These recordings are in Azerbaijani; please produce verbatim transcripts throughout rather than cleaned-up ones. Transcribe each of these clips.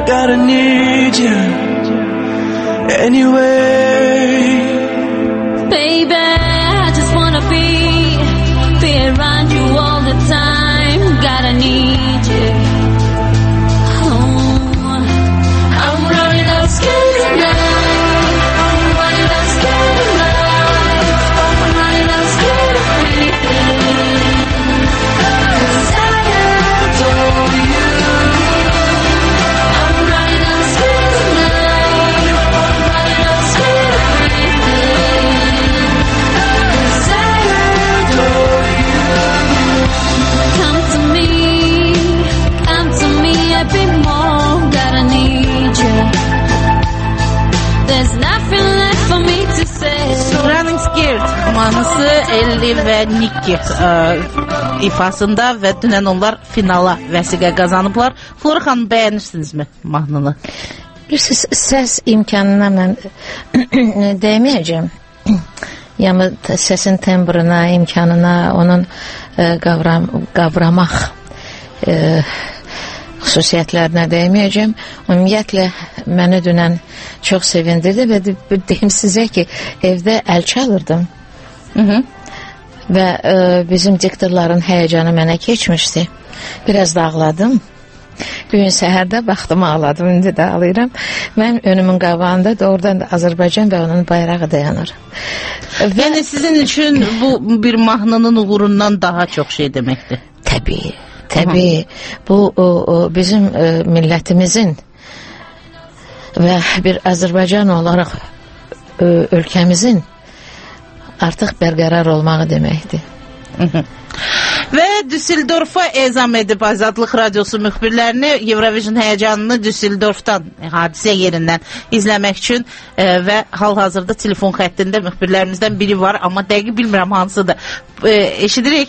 gotta need you anyway. Baby, I just wanna be, be around you all the time. Gotta need you. Oh, I'm running out scared tonight. I'm running out scared tonight. I'm running out scared of anything. 'Cause I adore you. I'm running out scared tonight. I'm running out scared of anything. 'Cause I adore you. Come to me, come to me a bit more. Gotta need you. There's nothing left for me to say. Running Scared mahnısı Elli və Nikki ə, ifasında və dünən onlar finala vəsiqə qazanıblar. Flora xanım, bəyənirsinizmi mahnını? Bilirsiniz, səs imkanına mən dəyməyəcəm. Yəni səsin tembrına, imkanına, onun ə, qavram, qavramaq ə, xüsusiyyətlərinə dəyməyəcəm. Ümumiyyətlə məni dünən çox sevindirdi və deyim sizə ki, evdə əl çalırdım. Hı -hı. Və ə, bizim diktorların həyəcanı mənə keçmişdi. Biraz da ağladım. Bugün səhərdə baxdım, ağladım, indi də ağlayıram. Mən önümün qabağında doğrudan da Azərbaycan və onun bayrağı dayanır. Və yəni sizin üçün bu bir mahnının uğurundan daha çox şey deməkdir. Təbii, təbii. Bu o, o, bizim e, millətimizin və bir Azərbaycan olaraq e, ölkəmizin artıq bərqərar olmağı deməkdir. Hı -hı. Və Düsseldorf'a ezam edib Azadlıq Radiosu müxbirlərini Eurovision həyəcanını Düsseldorf'dan, hadisə yerindən izləmək üçün e, və hal-hazırda telefon xəttində müxbirlərimizdən biri var, amma dəqiq bilmirəm hansıdır. E, eşidirik.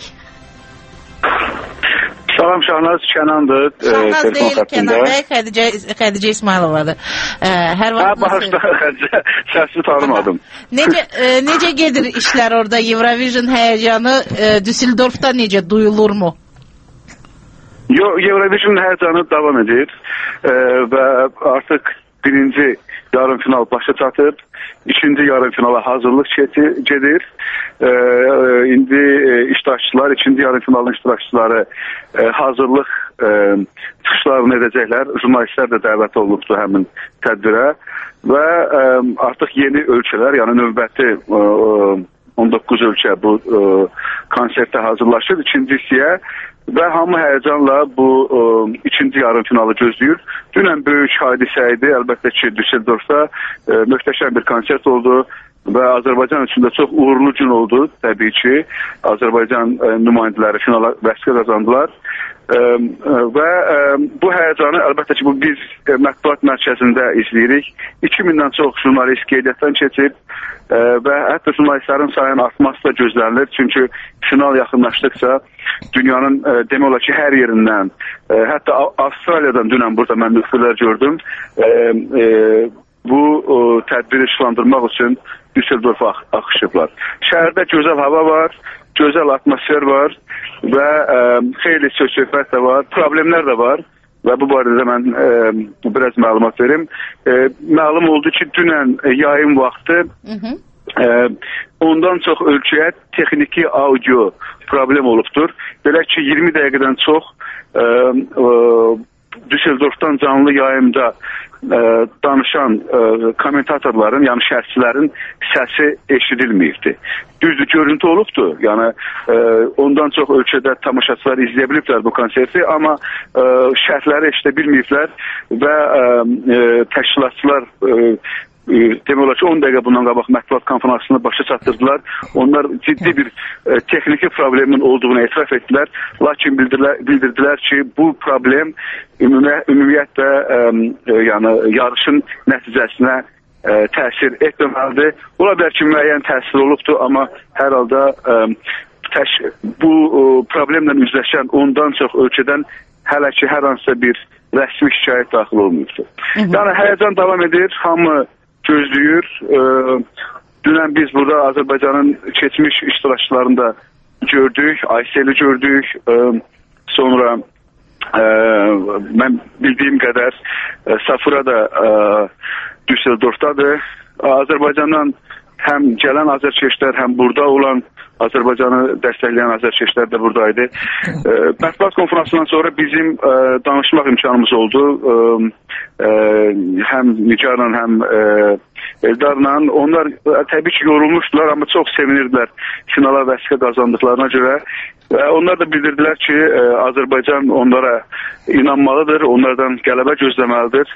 Salam, Şahnaz Kənandır. Şahnaz e, deyil, Kənan bəy, Xədicə, Xədicə İsmayılovadır. E, hər vaxt başda Xədicə, səsi tanımadım. Necə, e, necə gedir işlər orada? Eurovision həyəcanı e, Düsseldorf'da necə, duyulurmu? Yo, Eurovision həyəcanı davam edir e, və artıq birinci yarım final başa çatıb, ikinci yarım finala hazırlıq gedir. E, indi e, iştirakçılar, ikinci yarım finalın iştirakçıları e, hazırlıq e, çıxışlarını edəcəklər. Jurnalistlər də dəvət olunubdur həmin tədbirə və e, artıq yeni ölkələr, yəni növbəti e, on doqquz ölkə bu e, konsertə hazırlaşır ikinci hissəyə və hamı həyəcanla bu e, ikinci yarım finalı gözləyir. Dünən böyük hadisə idi, əlbəttə ki, Düsseldorf'da e, möhtəşəm bir konsert oldu və Azərbaycan üçün də çox uğurlu gün oldu, təbii ki. Azərbaycan e, nümayəndələri finala vəsiqə qazandılar. E, e, və e, bu həyəcanı əlbəttə ki, bu biz e, mətbuat mərkəzində izləyirik. iki mindən çox jurnalist qeydiyyatdan keçib e, və hətta jurnalistlərin sayının artması da gözlənilir. Çünki final yaxınlaşdıqca dünyanın e, demək olar ki, hər yerindən, e, hətta Avstraliyadan dünən burada mən müxbirlər gördüm. E, e, bu o, tədbiri işlandırmaq üçün Düsseldorf'a axışıblar. Şəhərdə gözəl hava var, gözəl atmosfer var və e, xeyli söz-söhbət də var, problemlər də var və bu barədə mən e, biraz məlumat verim. E, məlum oldu ki, dünən e, yayın vaxtı hı -hı. E, ondan çox ölkəyə texniki audio problem olubdur. Belə ki, iyirmi dəqiqədən çox e, e, Düsseldorf'dan canlı yayımda e, danışan e, kommentatorların, yəni şərhçilərin səsi eşidilməyibdi. Düzdür, görüntü olubdur. Yəni e, ondan çox ölkədə tamaşaçılar izləyə biliblər bu konserti, amma e, şərhləri eşidə bilməyiblər və e, e, təşkilatçılar e, demək olar ki, on dəqiqə bundan qabaq mətbuat konferansını başa çatdırdılar. Onlar ciddi bir e, texniki problemin olduğunu etiraf etdilər. Lakin bildirdilər, bildirdilər ki, bu problem ümumiyyətlə e, e, yəni yarışın nəticəsinə e, təsir etməməlidir. Ola bilər ki, müəyyən təsir olubdur, amma hər halda e, təş, bu e, problemlə üzləşən ondan çox ölkədən hələ ki, hər hansısa bir rəsmi şikayət daxil olmayıbdır. Yəni, həyəcan davam edir, hamı gözləyir. E, dünən biz burada Azərbaycanın keçmiş iştirakçılarını da gördük, Aysel'i gördük, e, sonra e, mən bildiyim qədər e, Safura da e, Düsseldorfdadır. Azərbaycandan həm gələn azərkeşlər, həm burada olan Azərbaycanı dəstəkləyən azərkeşlər də buradaydı. E, mətbuat konferansından sonra bizim e, danışmaq imkanımız oldu. E, e, həm Nigarla, həm e, Eldarla. Onlar e, təbii ki yorulmuşdular, amma çox sevinirdilər finala vəsiqə qazandıqlarına görə. E, onlar da bildirdilər ki, e, Azərbaycan onlara inanmalıdır, onlardan qələbə gözləməlidir.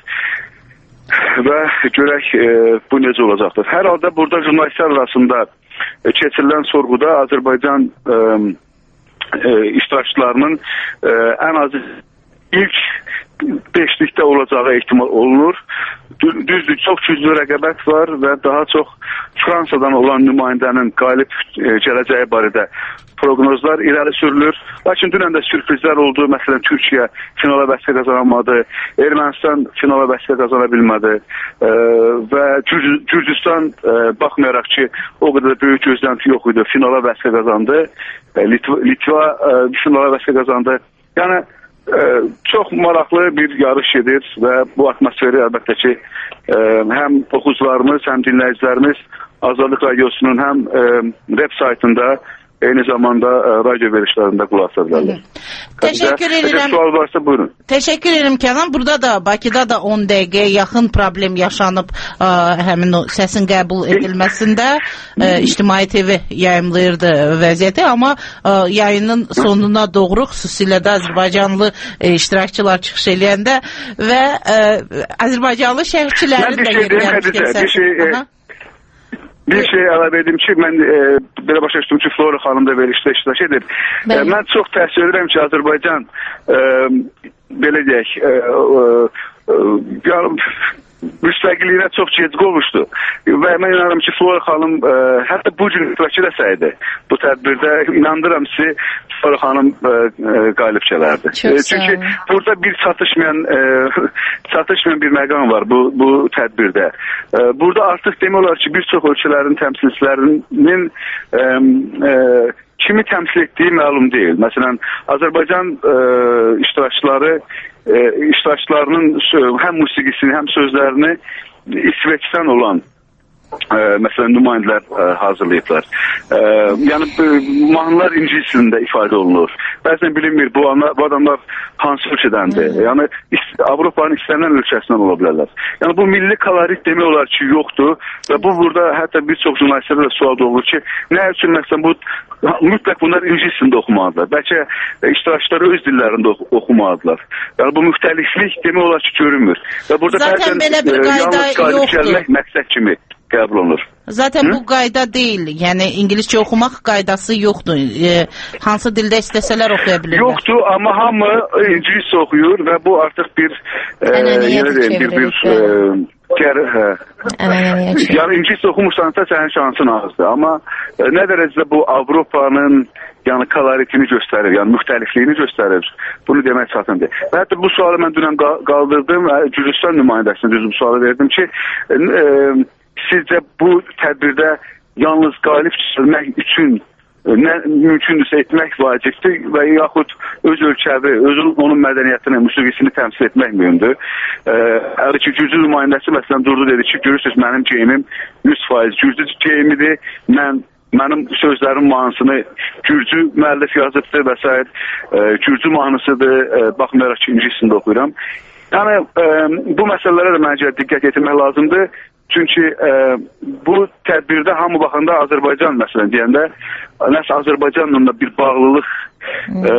Və görək e, bu necə olacaqdır. Hər halda burada jurnalistlər arasında e, keçirilən sorğuda Azərbaycan e, e, iştirakçılarının e, ən azı ilk beşlikdə olacağı ehtimal olunur. Düzdür, çox güclü rəqabət var və daha çox Fransadan olan nümayəndənin qalib e, gələcəyi barədə proqnozlar irəli sürülür. Lakin dünən də sürprizlər oldu. Məsələn, Türkiyə finala vəsiqə qazanamadı. Ermənistan finala vəsiqə qazana bilmədi. E, və Gürcüstan e, baxmayaraq ki, o qədər də böyük gözlənti yox idi, finala vəsiqə qazandı. E, Litva, Litva e, finala vəsiqə qazandı. Yəni e, çox maraqlı bir yarış gedir və bu atmosferi əlbəttə ki, e, həm oxucularımız, həm dinləyicilərimiz Azadlıq Radiosunun həm e, web saytında, eyni zamanda e, radyo verişlərində qulaq asa bilərlər. Təşəkkür edirəm. Sual varsa buyurun. Təşəkkür edirəm Kənan. Burada da Bakıda da on dəqiqəyə yaxın problem yaşanıb ə, həmin o səsin qəbul edilməsində. Ə, İctimai T V yayımlayırdı vəziyyəti, amma ə, yayının sonuna doğru xüsusilə də Azərbaycanlı ə, iştirakçılar çıxış eləyəndə və ə, Azərbaycanlı şərhçilərin də yenidən Bir şey əlavə edim ki, mən e, belə başa düşdüm ki, Flora xanım da verilişdə iştirak edir. E, mən çox təəssüf edirəm ki, Azərbaycan e, belə deyək, e, e, e, müstəqilliyinə çox gec qovuşdu. Və mən inanırım ki, Flora xanım e, hətta bu gün iştirak edəsəydi bu tədbirdə, inandırım ki, Flora xanım e, e, qalib gələrdi. E, çünki burada bir çatışmayan e, çatışmayan bir məqam var bu, bu tədbirdə. E, burada artıq demək olar ki, bir çox ölkələrin təmsilçilərinin e, e, kimi təmsil etdiyi məlum deyil. Məsələn, Azərbaycan e, iştirakçıları e, iştirakçılarının həm musiqisini, həm sözlərini İsveçdən olan e, məsələn, nümayəndələr e, hazırlayıblar. E, yəni, mahnılar ingilis dilində ifadə olunur. Bəzən bilinmir, bu, anlar, bu adamlar hansı ölkədəndir. Yəni, Avropanın istənilən ölkəsindən ola bilərlər. Yəni, bu milli kolorit demək olar ki, yoxdur və bu, burada hətta bir çox jurnalistlərdə də sual doğulur ki, nə üçün məsələn, bu mütləq bunlar ingilis dilində oxumalıdırlar. Bəlkə iştirakçıları öz dillərində oxu oxumalıdırlar. Yəni, bu müxtəliflik demək olar ki, görünmür. Və burada zaten belə bir qayda yoxdur. Məqsəd kimi qəbul olunur. Zaten Hı? bu qayda deyil. Yəni İngiliscə oxumaq qaydası yoxdur. E, hansı dildə istəsələr oxuya bilirlər. Yoxdur, amma hamı ingiliscə oxuyur və bu artıq bir e, yenə deyim, bir bir e, gər, hə. Yəni ingiliscə oxumursansa sənin şansın azdır. Amma e, nə dərəcədə bu Avropanın yəni koloritini göstərir, yəni müxtəlifliyini göstərir. Bunu demək çətindir. Və hətta bu sualı mən dünən qaldırdım, Gürcüstan nümayəndəsinə düzüm sualı verdim ki, e, e, sizcə bu tədbirdə yalnız qalib çıxılmaq üçün nə mümkündürsə etmək vacibdir və yaxud öz ölkəvi, öz onun mədəniyyətini, musiqisini təmsil etmək mühümdür. Əgər ki, Gürcü nümayəndəsi məsələn durdu dedi ki, görürsünüz mənim geyimim yüz faiz Gürcü geyimidir, mən mənim sözlərin mahnısını Gürcü müəllif yazıbdır və s. Gürcü mahnısıdır, baxmayaraq ki, ingiliscəsində oxuyuram. Yəni, bu məsələlərə də məncə diqqət etmək lazımdır. Çünki e, bu tədbirdə hamı baxanda Azərbaycan məsələn deyəndə nəsə Azərbaycanla da bir bağlılıq e,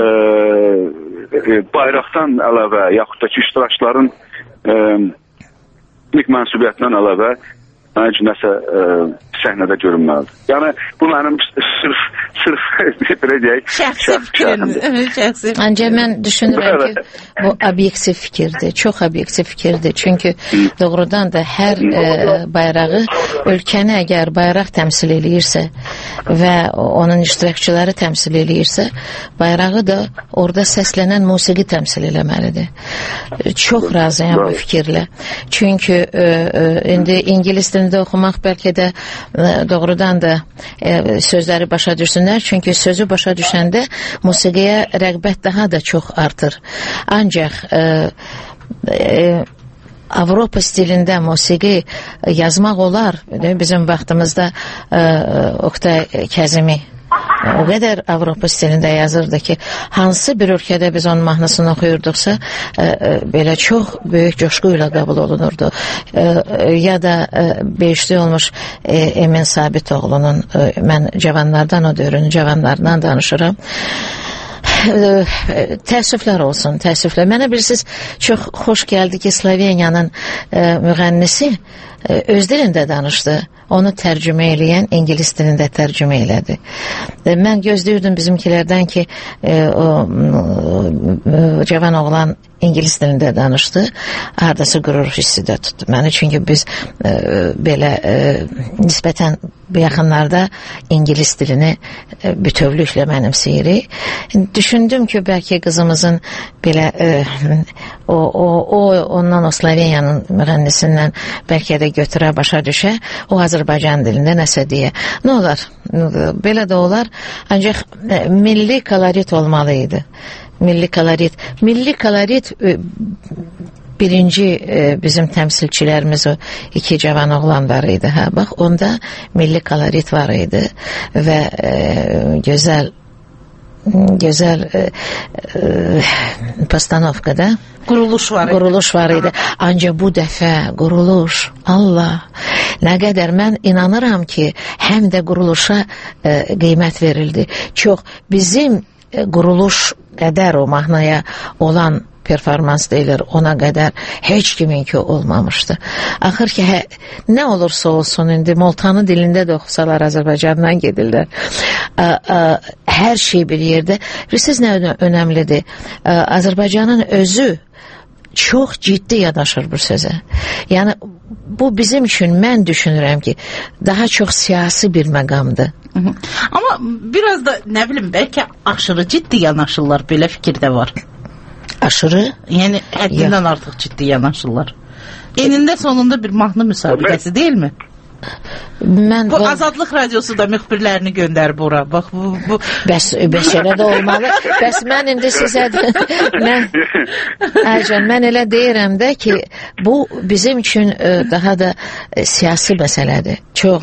e, bayraqdan əlavə yaxud da ki iştirakçıların e, ilk mənsubiyyətindən əlavə mənim üçün nəsə e, səhnədə görünməlidir. Yəni bu mənim sırf sırf belə deyək şəxsi fikrimdir. Ancaq mən düşünürəm ki, bu obyektiv fikirdir, çox obyektiv fikirdir. Çünki doğrudan da hər e, bayrağı ölkəni əgər bayraq təmsil eləyirsə və onun iştirakçıları təmsil eləyirsə, bayrağı da orada səslənən musiqi təmsil eləməlidir. Çox razıyam bu fikirlə. Çünki e, e, indi ingilis dilində oxumaq bəlkə də e, doğrudan da e, sözləri başa düşsün. düşünsünlər, çünki sözü başa düşəndə musiqiyə rəğbət daha da çox artır. Ancaq e, e, Avropa stilində musiqi yazmaq olar. Bizim vaxtımızda e, Oktay Kəzimi o qədər Avropa stilində yazırdı ki, hansı bir ölkədə biz onun mahnısını oxuyurduqsa e, e, belə çox böyük coşku ilə qəbul olunurdu. E, e, ya da e, beşli olmuş e, Emin Sabitoğlu'nun e, mən cavanlardan o dövrün cavanlarından danışıram. Təəssüflər olsun, təəssüflər. Mənə bilirsiniz, çox xoş gəldi ki, Sloveniyanın e, müğənnisi e, öz dilində danışdı. Onu tərcümə eləyən ingilis dilində tərcümə elədi. E, mən gözləyirdim bizimkilərdən ki, e, o e, cavan oğlan ingilis dilində danışdı. Hardasa qürur hissi də tutdu məni. Çünki biz e, belə e, nisbətən yaxınlarda ingilis dilini e, bütövlüklə mənimseyirik. Düşündüm ki, bəlkə qızımızın belə e, o, o, o ondan o Sloveniyanın müğənnisindən bəlkə də götürə başa düşə, o Azərbaycan dilində nəsə deyə. Nə olar? Belə də olar. Ancaq e, milli kolorit olmalı idi. Milli kolorit. Milli kolorit e, birinci e, bizim təmsilçilərimiz o iki cavan oğlan var idi. Hə, bax, onda milli kolorit var idi və e, gözəl gözəl e, e, postanovkada Quruluş var idi. Quruluş var idi. Ancaq bu dəfə quruluş, Allah, nə qədər mən inanıram ki, həm də quruluşa e, qiymət verildi. Çox bizim e, quruluş qədər o mahnaya olan performans deyilir, ona qədər heç kiminki olmamışdı. Axır ki, hə, nə olursa olsun, indi Moltanı dilində də oxusalar Azərbaycandan gedirlər. Ə, ə, hər şey bir yerdə. Bilirsiniz nə önəmlidir? Ə, Azərbaycanın özü çox ciddi yanaşır bu sözə. Yəni, bu bizim üçün, mən düşünürəm ki, daha çox siyasi bir məqamdır. Hı -hı. Amma biraz da, nə bilim, bəlkə aşırı ciddi yanaşırlar, belə fikir də var. Aşırı? Yəni, həddindən ya. Artıq ciddi yanaşırlar. Enində sonunda bir mahnı müsabiqəsi deyil mi? Mən, bu o... Azadlıq Radiosu da müxbirlərini göndər bura. Bax, bu, bu... Bəs, bəs elə də olmalı. Bəs mən indi sizə mən, Aycan, mən elə deyirəm də ki, bu bizim üçün daha da siyasi məsələdir. Çox.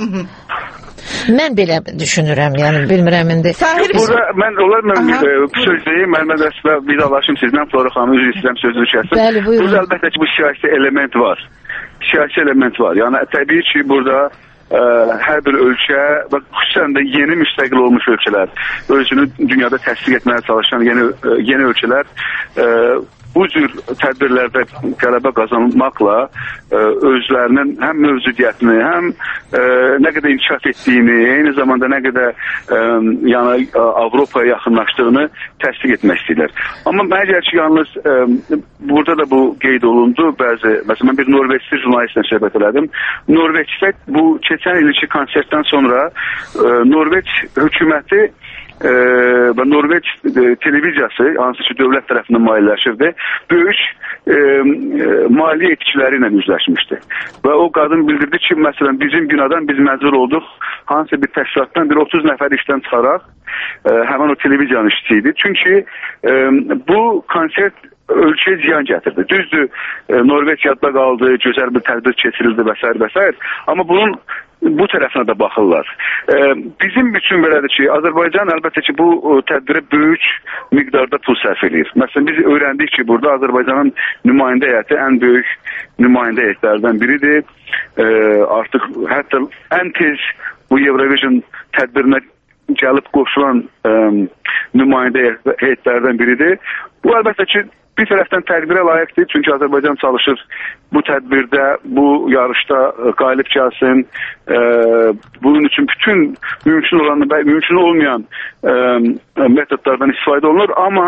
Mən belə düşünürəm, yəni bilmirəm indi. Burada mən olar mən söz deyim, mən məsələ vidalaşım sizdən, Flora xanım, üzr istəyirəm sözünü kəsim. Bəli, buyurun. Burada əlbəttə ki, bu siyasi element var. Siyasi element var. Yəni təbii ki, burada ə, hər bir ölkə, bax, xüsusən də yeni müstəqil olmuş ölkələr, özünü dünyada təsdiq etməyə çalışan yeni ə, yeni ölkələr ə, bu cür tədbirlərdə qələbə qazanmaqla ə, özlərinin həm mövcudiyyətini, həm ə, nə qədər inkişaf etdiyini, eyni zamanda nə qədər ə, yəni, Avropaya yaxınlaşdığını təsdiq etmək istəyirlər. Amma mənə gəlir ki, yalnız ə, burada da bu qeyd olundu. Bəzi, məsələn, mən bir Norveçli jurnalistlə söhbət elədim. Norveçdə bu keçən ilki konsertdən sonra ə, Norveç hökuməti e, və Norveç e, televiziyası, hansı ki dövlət tərəfindən maliyyələşirdi, böyük e, maliyyə etkiləri ilə üzləşmişdi. Və o qadın bildirdi ki, məsələn, bizim binadan biz məcbur olduq, hansı bir təşkilatdan bir otuz nəfər işdən çıxaraq, e, həmən o televiziyanın işçisi idi. Çünki e, bu konsert ölkəyə ziyan gətirdi. Düzdür, e, Norveç yadda qaldı, gözəl bir tədbir keçirildi və s. və s. Amma bunun bu tərəfinə də baxırlar. E, bizim üçün belədir ki, Azərbaycan əlbəttə ki, bu tədbirə böyük miqdarda pul sərf edir. Məsələn, biz öyrəndik ki, burada Azərbaycanın nümayəndə heyəti ən böyük nümayəndə heyətlərdən biridir. E, artıq hətta ən tez bu Eurovision tədbirinə gəlib qoşulan e, nümayəndə heyətlərdən biridir. Bu əlbəttə ki, bir tərəfdən təqdirə layiqdir, çünki Azərbaycan çalışır bu tədbirdə, bu yarışda qalib gəlsin. E, bunun üçün bütün mümkün olan və mümkün olmayan e, metodlardan istifadə olunur, amma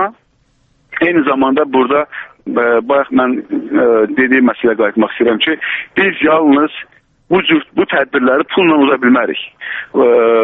eyni zamanda burada e, bayaq mən e, dediyim məsələyə qayıtmaq istəyirəm ki, biz yalnız bu cür, bu tədbirləri pulla uza bilmərik. E,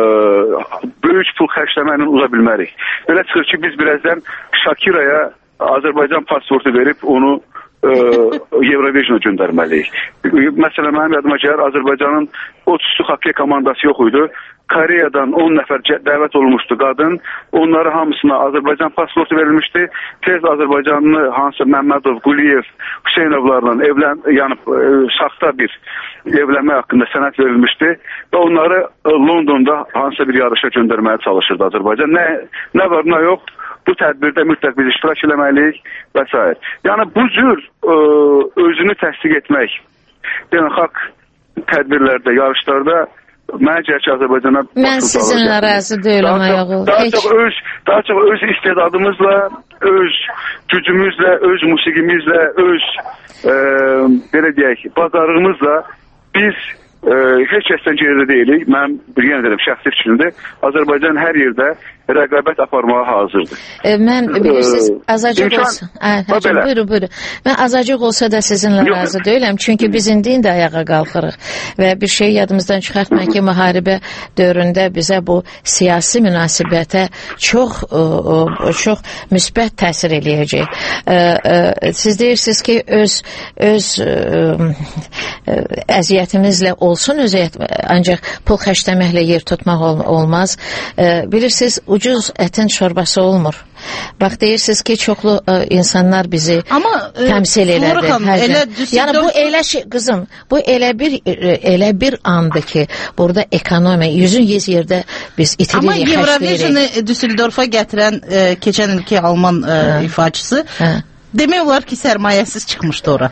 böyük pul xərcləməklə uza bilmərik. Belə çıxır ki, biz birazdan Şakiraya Azərbaycan pasportu verib onu Eurovision göndərməliyik. Məsələn, mənim yadıma gəlir, Azərbaycanın otuz xokkey komandası yox idi. Koreyadan on nəfər dəvət olunmuşdu qadın. Onları hamısına Azərbaycan pasportu verilmişdi. Tez Azərbaycanlı hansı Məmmədov, Quliyev, Hüseynovlarla evlən, yəni saxta bir evlənmə haqqında sənəd verilmişdi və onları Londonda hansısa bir yarışa göndərməyə çalışırdı Azərbaycan. Nə, nə var, nə yox, bu tədbirdə mütləq biz iştirak eləməliyik və s. Yəni bu cür ə, özünü təsdiq etmək, beynəlxalq tədbirlərdə, yarışlarda mənə gəlir ki, Azərbaycana mən sizinlə razı deyiləm ayağı. Daha çox öz, daha çox öz istedadımızla, öz gücümüzlə, öz musiqimizlə, öz e, belə deyək, bacarığımızla biz e, heç kəsdən geridə deyilik. Mən bir yenə deyirəm, şəxsi fikrimdir. Azərbaycan hər yerdə rəqabət aparmağa hazırdır. E, mən bilirsiniz, azacıq İmkan, olsa, hə, həcəm, buyurun, buyurun. Mən azacıq olsa da sizinlə Yox. razı deyiləm. Çünki biz indi indi ayağa qalxırıq və bir şey yadımızdan çıxartmayın ki, müharibə dövründə bizə bu siyasi münasibətə çox ə, ə, çox müsbət təsir eləyəcək. Ə, ə, siz deyirsiniz ki, öz öz ə, ə, əziyyətimizlə olsun, öz ancaq pul xərcləməklə yer tutmaq ol, olmaz. Ə, bilirsiniz, ucuz ətin şorbası olmur. Bax, deyirsiniz ki, çoxlu ə, insanlar bizi Amma, təmsil e, elədi. Xanım, elə Düsseldorf... Yəni bu elə şey, qızım, bu elə bir elə bir andı ki, burada ekonomiya yüzün yüz yerdə biz itiririk, Amma Eurovisionu Düsseldorfa gətirən e, keçən ilki Alman e, ifaçısı hə. demək olar ki, sərmayəsiz çıxmışdı ora.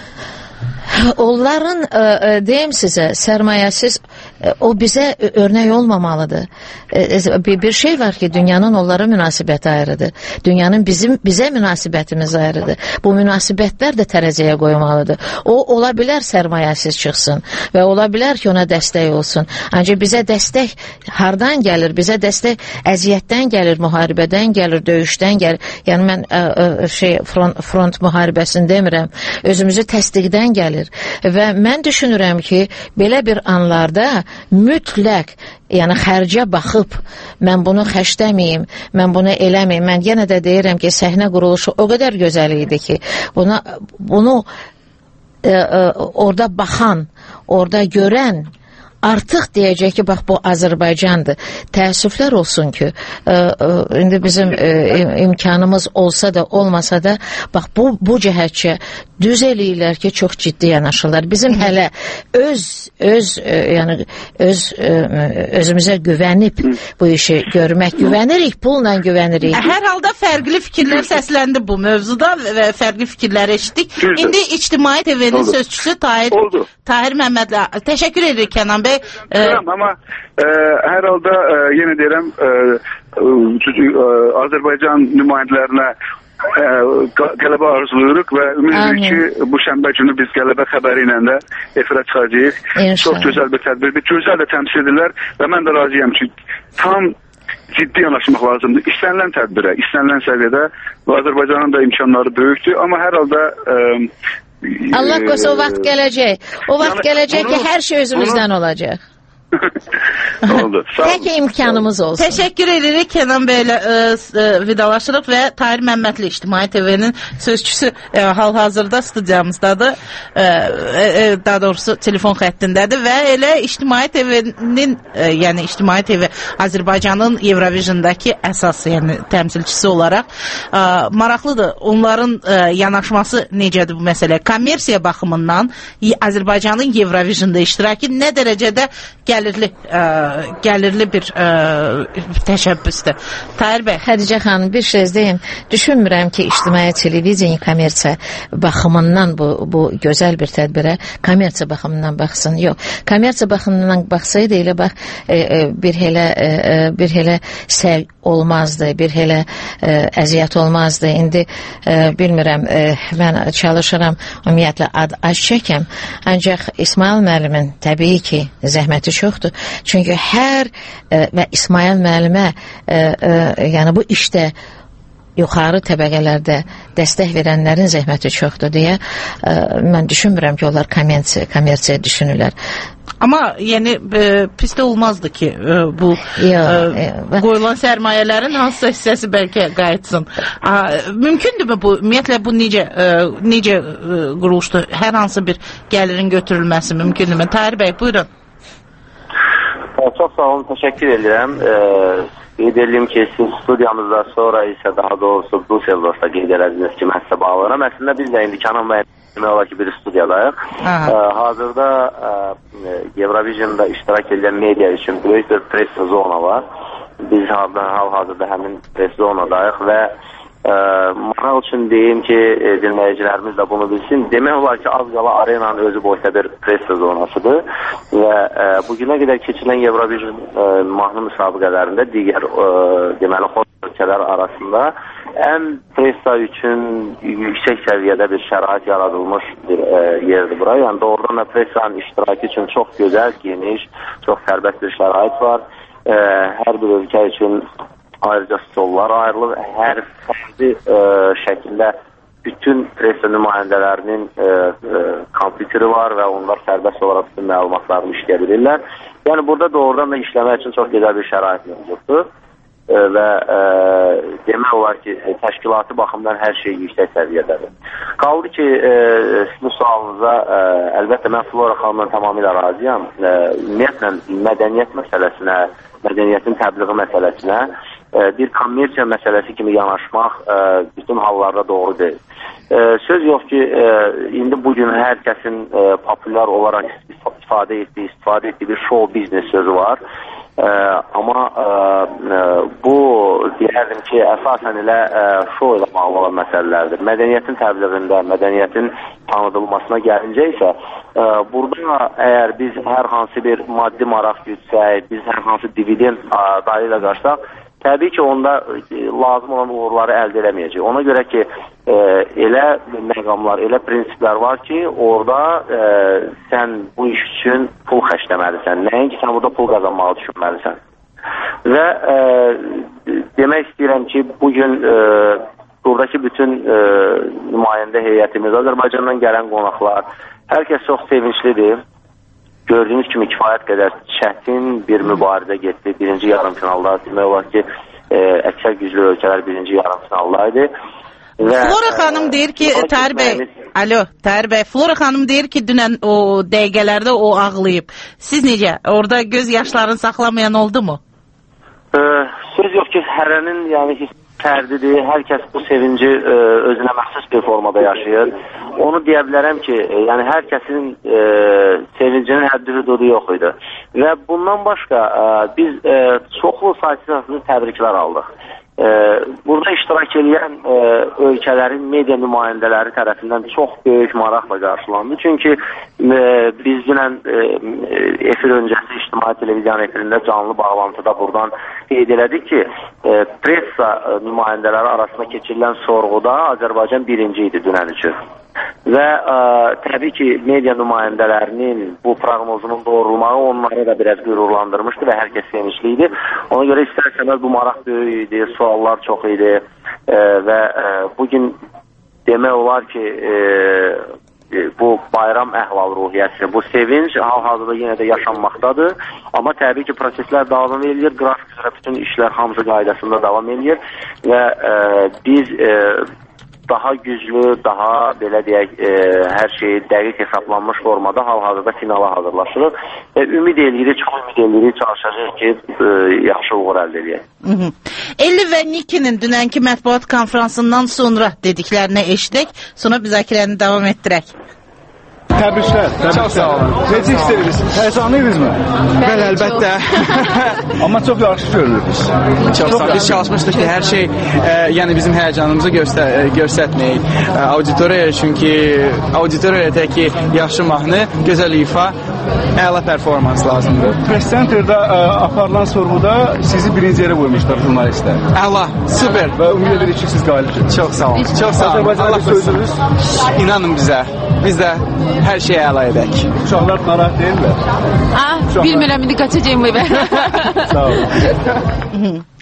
Onların ə, ə, deyim sizə, sərmayəsiz ə, o bizə örnək olmamalıdır. Ə, bir, bir şey var ki, dünyanın onlara münasibəti ayrıdır. Dünyanın bizim bizə münasibətimiz ayrıdır. Bu münasibətlər də tərəziyə qoymalıdır. O ola bilər sərmayəsiz çıxsın və ola bilər ki, ona dəstək olsun. Ancaq bizə dəstək hardan gəlir? Bizə dəstək əziyyətdən gəlir, müharibədən gəlir, döyüşdən gəlir. Yəni mən ə, ə, şey front, front müharibəsini demirəm. Özümüzü təsdiqdən gəlir. Və mən düşünürəm ki, belə bir anlarda mütləq, yəni xərcə baxıb, mən bunu xərcləməyim, mən bunu eləməyim. Mən yenə də deyirəm ki, səhnə quruluşu o qədər gözəl idi ki, buna, bunu e, e, orada baxan, orada görən artıq deyəcək ki, bax, bu Azərbaycandır. Təəssüflər olsun ki, ə, ə, indi bizim ə, imkanımız olsa da, olmasa da, bax, bu, bu cəhətçə düz eləyirlər ki, çox ciddi yanaşırlar. Bizim hələ öz, öz, ə, yəni, öz, ə, özümüzə güvənib bu işi görmək, güvənirik, pulla güvənirik. Hər halda fərqli fikirlər səsləndi bu mövzuda və fərqli fikirlər eşitdik. Düzdür. İndi İctimai T V-nin sözçüsü Tahir, Tahir Məmmədlə təşəkkür edirik Kənan bəy. Deyirəm, amma ə, hər halda ə, yenə deyirəm, ə, ə, Azərbaycan nümayəndələrinə ə, qələbə arzuluyuruq və ümid edirik ki, bu şənbə günü biz qələbə xəbəri ilə də efirə çıxacağıq. Çox gözəl bir tədbirdir, gözəl də təmsil edirlər və mən də razıyam ki, tam ciddi yanaşmaq lazımdır. İstənilən tədbirə, istənilən səviyyədə və Azərbaycanın da imkanları böyükdür, amma hər halda ə, Allah qoysa o vaxt gələcək. O vaxt yəni, gələcək bunu, ki, hər şey özümüzdən bunu... olacaq. Oldu. Tək imkanımız olsun. Təşəkkür edirik. Kənan bəylə ə, ə, vidalaşırıq və Tahir Məmmədli İctimai T V-nin sözçüsü ə, hal-hazırda studiyamızdadır. Ə, ə, daha doğrusu telefon xəttindədir və elə İctimai T V-nin ə, yəni İctimai T V Azərbaycanın Eurovisiondakı əsas, yəni təmsilçisi olaraq ə, maraqlıdır. Onların ə, yanaşması necədir bu məsələ? Kommersiya baxımından Azərbaycanın Eurovisionda iştirakı nə dərəcədə gəlirli ə, gəlirli bir ə, təşəbbüsdür. Tahir bəy. Xədicə xanım, bir şey deyim. Düşünmürəm ki, ictimai televiziya kommersiya baxımından bu, bu gözəl bir tədbirə kommersiya baxımından baxsın. Yox, kommersiya baxımından baxsaydı elə bax e, e, bir elə e, bir elə səv olmazdı, bir elə e, əziyyət olmazdı. İndi e, bilmirəm, e, mən çalışıram ümumiyyətlə ad az çəkəm. Ancaq İsmail müəllimin təbii ki, zəhməti çoxdur. Çünki hər e, və İsmail müəllimə e, e, yəni bu işdə yuxarı təbəqələrdə dəstək verənlərin zəhməti çoxdur deyə ə, mən düşünmürəm ki, onlar kommersiya, kommersiya düşünürlər. Amma yəni e, pis də olmazdı ki e, bu Yo, e, yo. qoyulan sərmayələrin hansısa hissəsi bəlkə qayıtsın. A, mümkündürmü bu? Ümumiyyətlə bu necə e, necə e, quruluşdu? Hər hansı bir gəlirin götürülməsi mümkündürmü? Tahir bəy, buyurun. Çox sağ olun, təşəkkür edirəm. Qeyd edirəm ki, siz studiyamızda sonra isə daha doğrusu Düsseldorfda qeyd elədiniz ki, mən sizə bağlanıram. Əslində biz də indi Kənan bəy demək olar ki, bir studiyadayıq. Hazırda Eurovision'da iştirak edən media üçün böyük bir press zona var. Biz hal-hazırda həmin press zonadayıq və maraq üçün deyim ki, dinləyicilərimiz də bunu bilsin. Demək olar ki, az qala arenanın özü boyda bir press zonasıdır və e, bugünə qədər keçilən Eurovision e, mahnı müsabiqələrində digər e, deməli xoş ölkələr arasında ən pressa üçün yüksək səviyyədə bir şərait yaradılmış bir e, yerdir bura. Yəni doğrudan da pressanın iştirakı üçün çox gözəl, geniş, çox sərbəst bir şərait var. E, hər bir ölkə üçün ayrıca stollar ayrılıb, hər fərqli e, şəkildə bütün pressa nümayəndələrinin e, e, kompüteri var və onlar sərbəst olaraq bütün məlumatlarını işləyə bilirlər. Yəni burada doğrudan da işləmək üçün çox gözəl bir şərait mövcuddur e, və e, demək olar ki, təşkilatı baxımdan hər şey yüksək səviyyədədir. Qaldı ki, e, sizin sualınıza e, əlbəttə mən Flora xanımla tamamilə razıyam. E, ümumiyyətlə mədəniyyət məsələsinə, mədəniyyətin təbliği məsələsinə bir kommersiya məsələsi kimi yanaşmaq bütün hallarda doğru deyil. Söz yox ki, indi bugün hər kəsin populyar olaraq istifadə etdiyi, istifadə etdiyi bir show biznes sözü var. Amma bu deyərdim ki, əsasən elə show ilə bağlı olan məsələlərdir. Mədəniyyətin təbliğində, mədəniyyətin tanıdılmasına gəlincə isə burada əgər biz hər hansı bir maddi maraq gütsək, biz hər hansı dividend dalı ilə qaçsaq, təbii ki, onda lazım olan uğurları əldə eləməyəcək. Ona görə ki, e, elə məqamlar, elə prinsiplər var ki, orada e, sən bu iş üçün pul xərcləməlisən. Nəinki sən burada pul qazanmağı düşünməlisən. Və e, demək istəyirəm ki, bugün e, buradakı bütün e, nümayəndə heyətimiz, Azərbaycandan gələn qonaqlar, hər kəs çox sevinçlidir. Gördüyünüz kimi kifayət qədər çətin bir mübarizə getdi. Birinci yarım finalda demək olar ki, e, əksər güclü ölkələr birinci yarım finaldaydı. Və, Flora xanım deyir ki, Tahir bəy, alo, Tahir bəy, Flora xanım deyir ki, dünən o dəqiqələrdə o ağlayıb. Siz necə? Orada göz yaşlarını saxlamayan oldu mu? E, söz yox ki, hərənin yəni his fərdidir. Hər kəs bu sevinci e, özünə məxsus bir formada yaşayır. Onu deyə bilərəm ki, e, yəni hər kəsin e, sevincinin həddi hüdudu yox idi. Və bundan başqa e, biz e, çoxlu sayısız təbriklər aldıq. E, burada iştirak edən e, ölkələrin media nümayəndələri tərəfindən çox böyük maraqla qarşılandı. Çünki e, biz dünən e, efir öncəsi ictimai televiziyanın efirində canlı bağlantıda buradan qeyd elədik ki, e, pressa e, nümayəndələri arasında keçirilən sorğuda Azərbaycan birinci idi dünən üçün. Və ə, təbii ki, media nümayəndələrinin bu proqnozunun doğrulmağı onları da biraz qürurlandırmışdı və hər kəs sevinçli idi. Ona görə istərsəməz bu maraq böyük idi, suallar çox idi ə, və ə, bugün demək olar ki, ə, bu bayram əhval-ruhiyyəsi, bu sevinç hal-hazırda yenə də yaşanmaqdadır. Amma təbii ki, proseslər davam edir, qrafik üzrə bütün işlər hamısı qaydasında davam edir və ə, biz ə, daha güclü, daha belə deyək, e, hər şey dəqiq hesablanmış formada hal-hazırda finala hazırlaşırıq. E, ümid edirik, çox ümid edirik, çalışacağıq ki, e, yaxşı uğur əldə edək. Elli və Nikinin dünənki mətbuat konferansından sonra dediklərini eşitdik, sonra müzakirəni davam etdirək. Təbriklər, təbriklər. Çox sağ olun. Necə hiss edirsiniz? Həzanlıyınızmı? Bəli, əlbəttə. Amma çox yaxşı görünürsünüz. Çox sağ olun. Biz çalışmışdıq ki, hər şey, e, yəni bizim həyəcanımızı göstər göstərməyik e, auditoriyaya, çünki auditoriyaya tək ki, yaxşı mahnı, gözəl ifa, əla performans lazımdır. Press Center'da e, aparılan sorğuda sizi birinci yerə qoymuşlar jurnalistlər. Əla, super. Və ümid edirik ki, siz qalibsiniz. Çox sağ olun. Çox sağ olun. Azərbaycanlı sözünüz. İnanın bizə. Biz də hər şeyi əla edək. Uşaqlar narahat deyirlər. Ah, bilmirəm, indi qaçacağım evə. Sağ olun.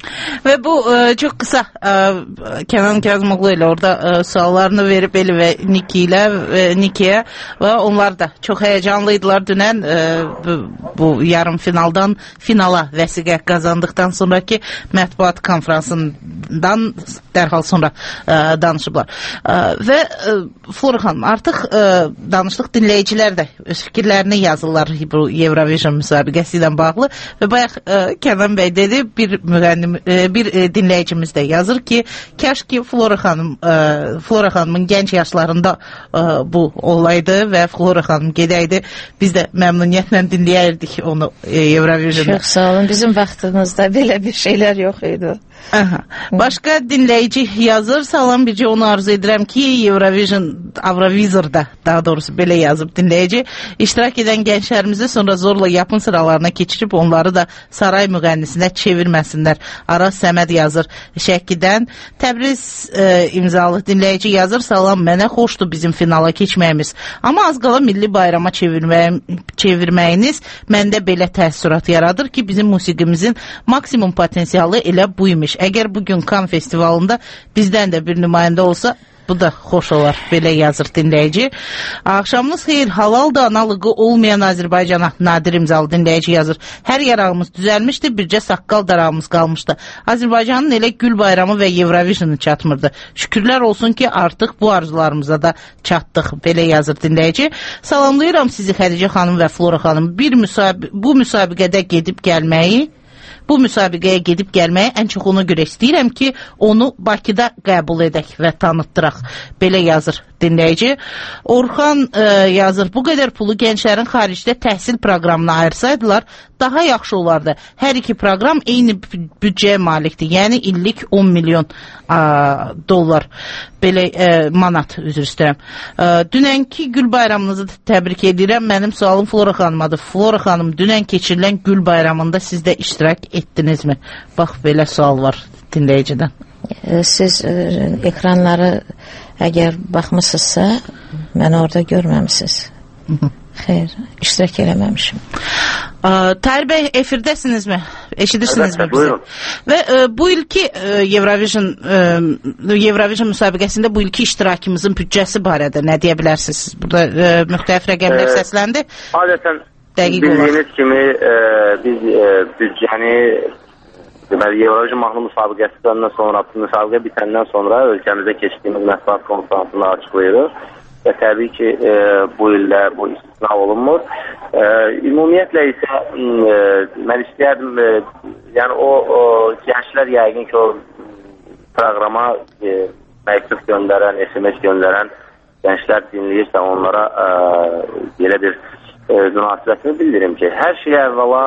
Və bu ə, çox qısa ə, Kənan Kazımoğlu ilə orada ə, suallarını verib Eli və Niki ilə ə, Nikiyə və onlar da çox həyəcanlıydılar dünən ə, bu, bu yarım finaldan finala vəsiqə qazandıqdan sonraki mətbuat konfransından dərhal sonra ə, danışıblar. Ə, və ə, Flora xanım, artıq ə, danışdıq, dinləyicilər də öz fikirlərini yazırlar bu Eurovision müsabiqəsi ilə bağlı və bayaq ə, Kənan bəy dedi, bir müğənnim bir dinləyicimiz də yazır ki, kəş ki Flora xanım Flora xanımın gənc yaşlarında bu olaydı və Flora xanım gedəydi, biz də məmnuniyyətlə dinləyərdik onu Eurovision'da. Çox sağ olun, bizim vaxtımızda belə bir şeylər yox idi. Aha. Başqa dinləyici yazır, salam, bircə onu arzu edirəm ki, Eurovision Avrovizorda, daha doğrusu belə yazıb dinləyici, iştirak edən gənclərimizi sonra zorla yapın sıralarına keçirib onları da saray müğənnisinə çevirməsinlər. Aras Səməd yazır Şəkidən. Təbriz e, imzalı dinləyici yazır, salam, mənə xoşdur bizim finala keçməyimiz. Amma az qala milli bayrama çevirməy çevirməyiniz məndə belə təəssürat yaradır ki, bizim musiqimizin maksimum potensialı elə bu imiş. Əgər bugün Kan festivalında bizdən də bir nümayəndə olsa, bu da xoş olar, belə yazır dinləyici. Axşamınız xeyir, halal da analığı olmayan Azərbaycana, Nadir imzalı dinləyici yazır. Hər yarağımız düzəlmişdi, bircə saqqal darağımız qalmışdı. Azərbaycanın elə Gül bayramı və Eurovisionu çatmırdı. Şükürlər olsun ki, artıq bu arzularımıza da çatdıq, belə yazır dinləyici. Salamlayıram sizi Xədicə xanım və Flora xanım. Bir müsab bu müsabiqədə gedib gəlməyi Bu müsabiqəyə gedib gəlməyi ən çox ona görə istəyirəm ki, onu Bakıda qəbul edək və tanıtdıraq. Belə yazır dinləyici. Orxan e, yazır, bu qədər pulu gənclərin xaricdə təhsil proqramına ayırsaydılar, daha yaxşı olardı. Hər iki proqram eyni büdcəyə malikdir. Yəni illik on milyon a, dollar. Belə e, manat, üzr istəyirəm. E, dünənki Gül bayramınızı təbrik edirəm. Mənim sualım Flora xanımadır. Flora xanım, dünən keçirilən Gül bayramında siz də iştirak etdinizmi? Bax, belə sual var dinləyicidən. Siz e, ekranları əgər baxmısınızsa, məni orada görməmisiniz. Xeyr, iştirak eləməmişim. Tahir bəy, efirdəsinizmi? Eşidirsinizmi bizi? Və e, bu ilki e, Eurovision e, Eurovision müsabiqəsində bu ilki iştirakımızın büdcəsi barədə nə deyə bilərsiniz? Burada e, müxtəlif rəqəmlər e, səsləndi. Adətən bildiyiniz kimi e, biz e, büdcəni deməli Eurovision mahnı müsabiqəsindən sonra, müsabiqə bitəndən sonra ölkəmizdə keçdiyimiz mətbuat konferansında açıqlayırıq. Və təbii ki, e, bu ildə bu istisna olunmur. E, ümumiyyətlə isə e, mən istəyərdim, e, yəni o, o gənclər yəqin ki, o proqrama e, məktub göndərən, S M S göndərən gənclər dinləyirsə onlara e, belə bir e, münasibətini bildirim ki, hər şeyi əvvəla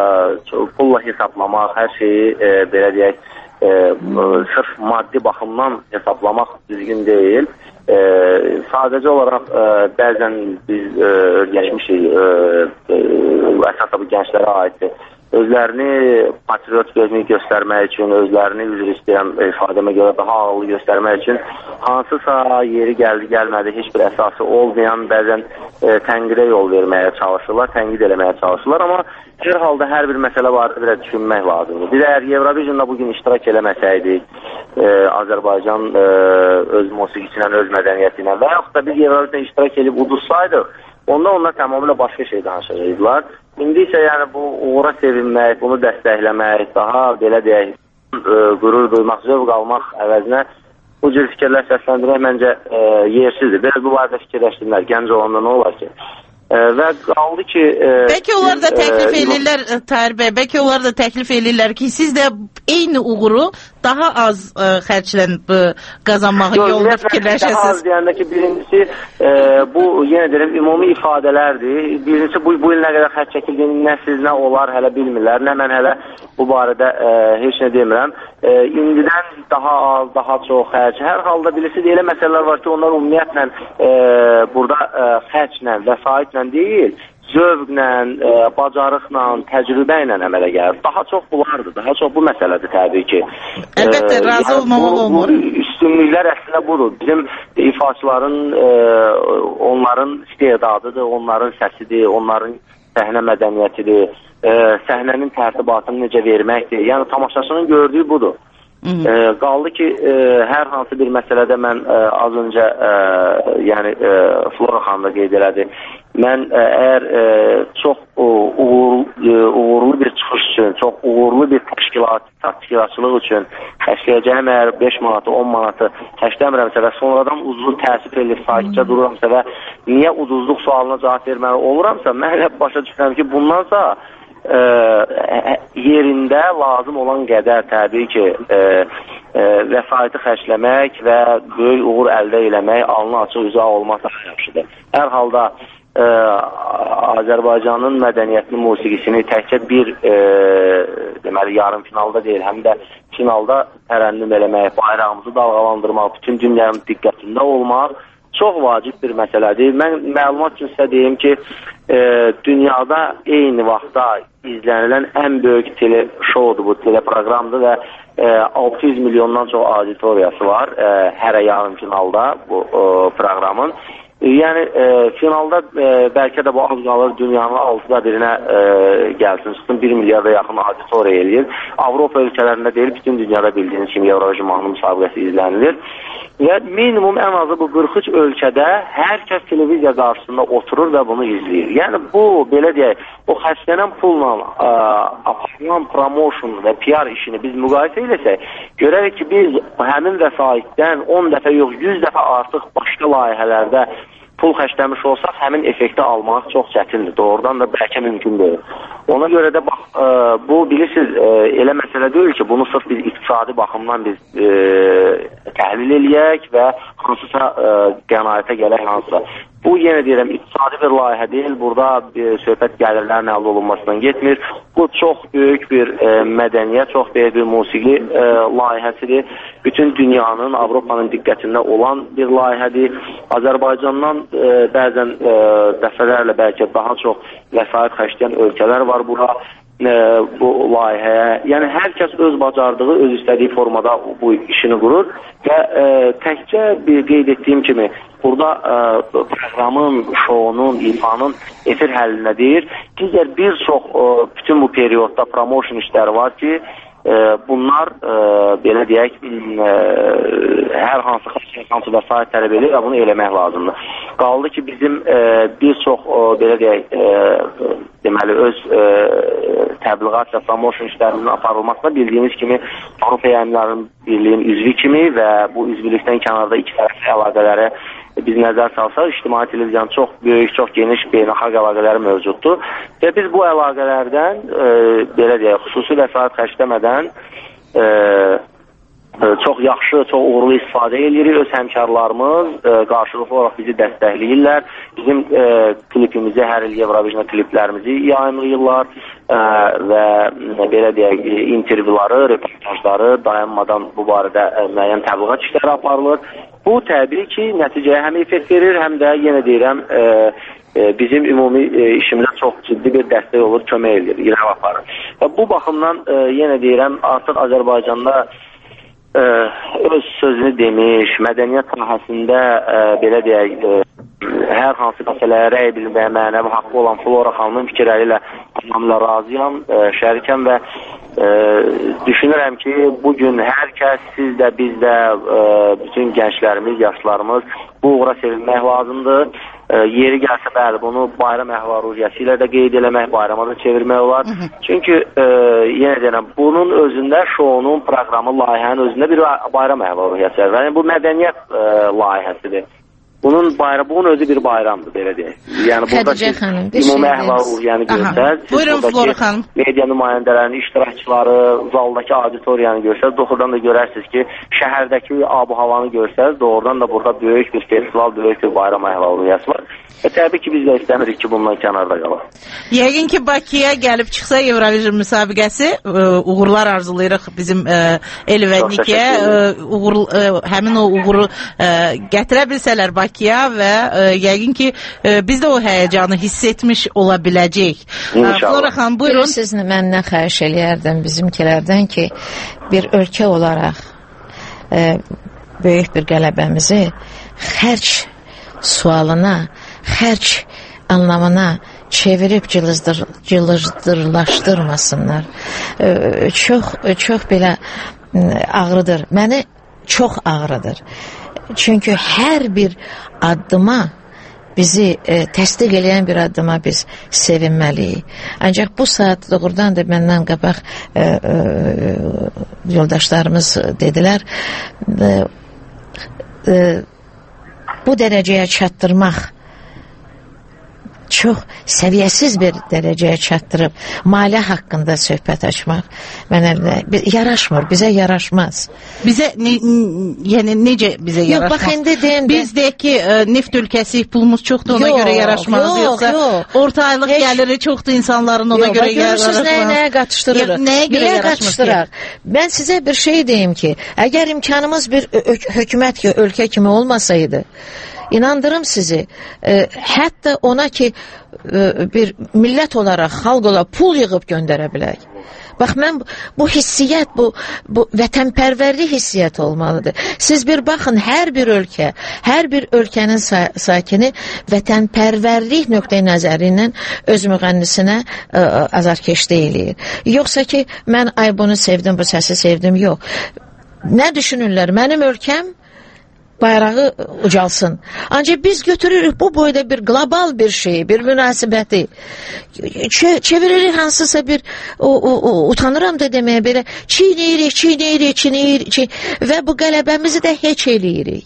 e, pulla hesablamaq, hər şeyi e, belə deyək, e, sırf maddi baxımdan hesablamaq düzgün deyil. E, sadəcə olaraq e, bəzən biz e, öyrəşmişik e, e, əsasda bu gənclərə aiddir. Özlərini patriot gözünü göstərmək üçün, özlərini üzr istəyən ifadəmə görə daha ağıllı göstərmək üçün hansısa yeri gəldi, gəlmədi, heç bir əsası olmayan bəzən e, tənqidə yol verməyə çalışırlar, tənqid eləməyə çalışırlar, amma hər halda hər bir məsələ barədə bir düşünmək lazımdır. Biz əgər Eurovision'da bugün iştirak eləməsəydik, e, Azərbaycan e, öz musiqisinə, öz mədəniyyəti ilə və yaxud da biz Eurovision'da iştirak edib udusaydıq, onda onlar tamamilə başqa şey danışacaqdılar. İndi isə yəni bu uğura sevinmək, bunu dəstəkləmək, daha belə deyək, e, qürur duymaq, zövq almaq əvəzinə bu cür fikirlər səsləndirmək məncə e, yersizdir. Biraz bu barədə fikirləşdirmək, gənc olanda nə olar ki? E, və qaldı ki... E, bəlkə onlar da təklif e, edirlər, Tahir bəy, bəlkə onlar da təklif edirlər ki, siz də eyni uğuru daha az e, xərclənib qazanmağı yolunda fikirləşəsiniz. Daha az deyəndə ki, birincisi e, bu, yenə deyirəm, ümumi ifadələrdir. Birincisi, bu, bu il nə qədər xərc çəkildiyini nə siz, nə onlar hələ bilmirlər, nə mən hələ bu barədə e, heç nə demirəm. E, indidən daha az, daha çox xərc. Hər halda bilirsiz, elə məsələlər var ki, onlar ümumiyyətlə e, burada e, xərclə, vəsaitlə deyil, zövqlə, e, bacarıqla, təcrübə ilə əmələ gəlir. Daha çox bunlardır, daha çox bu məsələdir təbii ki. Əlbəttə, e, razı yəni olmamaq olmur. Bu üstünlüklər əslində budur. Bizim ifaçıların, e, onların istedadıdır, onların səsidir, onların səhnə mədəniyyətidir, e, səhnənin tərtibatını necə verməkdir. Yəni tamaşaçının gördüyü budur. E, qaldı ki, e, hər hansı bir məsələdə mən e, az öncə e, yəni e, Flora xanım da qeyd elədi. Mən e, əgər e, çox e, uğur, e, uğurlu bir çıxış üçün, çox uğurlu bir təşkilat, təşkilatçılıq üçün təşkiləcəyim əgər beş manatı, on manatı təşkiləmirəmsə və sonradan uzun təəssüf edib sakitcə dururamsa və niyə ucuzluq sualına cavab verməli oluramsa, mən hep başa düşürəm ki, bundansa e, yerində lazım olan qədər təbii ki e, e, vəsaiti xərcləmək və böyük uğur əldə eləmək, alnı açıq üzə olmaq daha yaxşıdır. Hər halda e, Azərbaycanın mədəniyyətinin musiqisini təkcə bir e, deməli yarım finalda deyil, həm də finalda tərənnüm eləmək, bayrağımızı dalğalandırmaq, bütün dünyanın diqqətində olmaq çox vacib bir məsələdir. Mən məlumat üçün sizə deyim ki, e, dünyada eyni vaxtda izlənilən ən böyük tele şoudur bu, teleproqramdır və e, altı yüz milyondan çox auditoriyası var e, hər yarım finalda bu e, proqramın. E, yəni e, finalda e, bəlkə də bu az qalır dünyanın altıda birinə e, gəlsin, çıxsın bir milyarda yaxın auditoriya eləyir. Avropa ölkələrində deyil, bütün dünyada bildiyiniz kimi Eurovision mahnı müsabiqəsi izlənilir. Və minimum ən azı bu qırx üç ölkədə hər kəs televiziya qarşısında oturur və bunu izləyir. Yəni bu, belə deyək, o xərclənən pulla ə, aparılan promotion və P R işini biz müqayisə eləsək, görərik ki, biz həmin vəsaitdən on dəfə yox, yüz dəfə artıq başqa layihələrdə pul xərcləmiş olsaq, həmin effekti almaq çox çətindir. Doğrudan da bəlkə mümkün deyil. Ona görə də bax, ə, bu bilirsiniz, ə, elə məsələ deyil ki, bunu sırf biz iqtisadi baxımdan biz ə, təhlil eləyək və hansısa ə, qənaətə gələk hansısa. Bu, yenə deyirəm, iqtisadi bir layihə deyil, burada bir söhbət gəlirlərin əldə olunmasından getmir. Bu, çox böyük bir e, mədəniyyət, çox böyük bir musiqi e, layihəsidir. Bütün dünyanın, Avropanın diqqətində olan bir layihədir. Azərbaycandan e, bəzən e, dəfələrlə bəlkə daha çox vəsait xərcləyən ölkələr var bura. E, bu layihəyə. Yəni hər kəs öz bacardığı, öz istədiyi formada bu işini qurur və e, təkcə bir qeyd etdiyim kimi burada e, proqramın, şounun, ifanın efir həllinə deyir. Digər bir çox e, bütün bu periyodda promotion işləri var ki, e, bunlar e, belə deyək e, hər hansı hansı vəsait tələb edir və bunu eləmək lazımdır. Qaldı ki, bizim e, bir çox e, belə deyək e, deməli öz e, təbliğat və promotion işlərinin aparılmasına bildiyimiz kimi Avropa Yayımların Birliyinin üzvü kimi və bu üzvlükdən kənarda iki tərəfli əlaqələri biz nəzər salsaq, ictimai televiziyanın çox böyük, çox geniş beynəlxalq əlaqələri mövcuddur. Və biz bu əlaqələrdən e, belə deyək, xüsusi vəsait xərcləmədən e, çox yaxşı, çox uğurlu istifadə edirik. Öz həmkarlarımız e, qarşılıqlı olaraq bizi dəstəkləyirlər. Bizim e, klipimizi, hər il Eurovision kliplərimizi yayımlayırlar e, və e, belə deyək, intervyuları, reportajları dayanmadan bu barədə e, müəyyən təbliğat işləri aparılır. Bu təbii ki, nəticəyə həm effekt verir, həm də yenə deyirəm, e, e, bizim ümumi e, işimizə çox ciddi bir dəstək olur, kömək edir, irəli aparır. Və bu baxımdan e, yenə deyirəm, artıq Azərbaycanda e, öz sözünü demiş, mədəniyyət sahəsində e, belə deyək, e, hər hansı məsələyə rəy bilməyə mənəvi haqqı olan Flora xanımın fikirləri ilə tamamilə razıyam, e, şərikəm və e, düşünürəm ki, bugün hər kəs, siz də, biz də, e, bütün gənclərimiz, yaşlarımız bu uğura sevinmək lazımdır. E, yeri gəlsə bəli, bunu bayram əhval-ruhiyyəsi ilə də qeyd eləmək, bayrama da çevirmək olar. Hı -hı. Çünki e, yenə deyirəm, bunun özündə, şounun, proqramın, layihənin özündə bir bayram əhval-ruhiyyəsi var. Yəni bu mədəniyyət e, layihəsidir. Bunun bayram, bunun özü bir bayramdır, belə deyək. Yəni burada siz ümumi əhval-ruhiyyəni görsəz, buyurun Flora xanım. Media nümayəndələrinin, iştirakçıları, zaldakı auditoriyanı görsəz, doğrudan da görərsiniz ki, şəhərdəki abu-havanı görsəz, doğrudan da burada böyük bir festival, böyük bir bayram əhval-ruhiyyəsi var. Və təbii ki, biz də istəmirik ki, bundan kənarda qalaq. Yəqin ki, Bakıya gəlib çıxsa Eurovision müsabiqəsi, uğurlar arzulayırıq bizim Elvənlikə, uğur, həmin o uğuru gətirə bilsələr Bakıya və yəqin ki, biz də o həyəcanı hiss etmiş ola biləcəyik. Flora xanım, buyurun. Siz məndən xahiş eləyərdim bizimkilərdən ki, bir ölkə olaraq böyük bir qələbəmizi xərc sualına, xərc anlamına çevirib cılızdır, cılızdırlaşdırmasınlar. E, çox, çox belə ağrıdır. Məni çox ağrıdır. Çünki hər bir addıma bizi e, təsdiq edən bir addıma biz sevinməliyik. Ancaq bu saat doğrudan da məndən qabaq e, e, yoldaşlarımız dedilər e, e, bu dərəcəyə çatdırmaq, çox səviyyəsiz bir dərəcəyə çatdırıb maliyyə haqqında söhbət açmaq mənə yaraşmır, bizə yaraşmaz. Bizə ne, yəni necə bizə yox, yaraşmaz? Bax, indi deyim də. Biz deyək ki, e, neft ölkəsi, pulumuz çoxdur, ona yox, görə yaraşmaz. Yox, yoxsa yox. Orta aylıq heç gəliri çoxdur insanların, ona yox, görə yaraşmaz. Görürsünüz nəyə, nəyə qatışdırırıq? Nəyə görə Niyə yaraşmaz qatışdıraq? Mən sizə bir şey deyim ki, əgər imkanımız bir hökumət ki, ölkə kimi olmasaydı, İnandırım sizi, e, hətta ona ki e, bir millət olaraq, xalq olaraq pul yığıb göndərə bilək. Bax, mən bu hissiyyət, bu, bu vətənpərvərlik hissiyyət olmalıdır. Siz bir baxın, hər bir ölkə, hər bir ölkənin sa sakini vətənpərvərlik nöqteyi nəzərindən öz müğənnisinə e, azarkeşlik eləyir. Yoxsa ki, mən ay bunu sevdim, bu səsi sevdim, yox. Nə düşünürlər? Mənim ölkəm bayrağı ucalsın. Ancaq biz götürürük bu boyda bir global bir şeyi, bir münasibəti. Ç çeviririk hansısa bir, o, o, o, utanıram da deməyə belə, çiğneyirik, çiğneyirik, çiğneyirik, çiğ... və bu qələbəmizi də heç eləyirik.